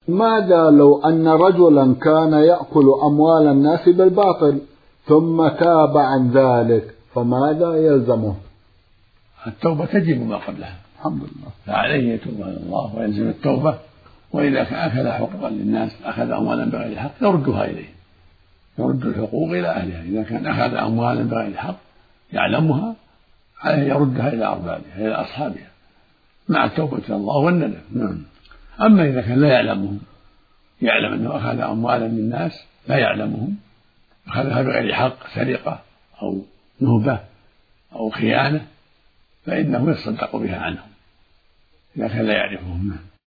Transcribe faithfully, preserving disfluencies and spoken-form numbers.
ماذا لو أن رجلا كان يأكل أموال الناس بالباطل ثم تاب عن ذلك، فماذا يلزمه؟ التوبة تجب ما قبلها الحمد لله، فعليه يتوب إلى الله ويلزم التوبة. وإذا أكل حقوقا للناس، أخذ أموالا بغير حق، يردها إليه، يرد الحقوق إلى أهلها. إذا كان أخذ أموالا بغير حق يعلمها، عليه يردها إلى أربابها إلى أصحابها مع التوبة إلى الله والندم. نعم. أما إذا كان لا يعلمهم، يعلم أنه أخذ أموالا من الناس لا يعلمهم، أخذها بغير حق، سرقة أو نهبة أو خيانة، فإنه يتصدق بها عنهم إذا كان لا يعرفهم.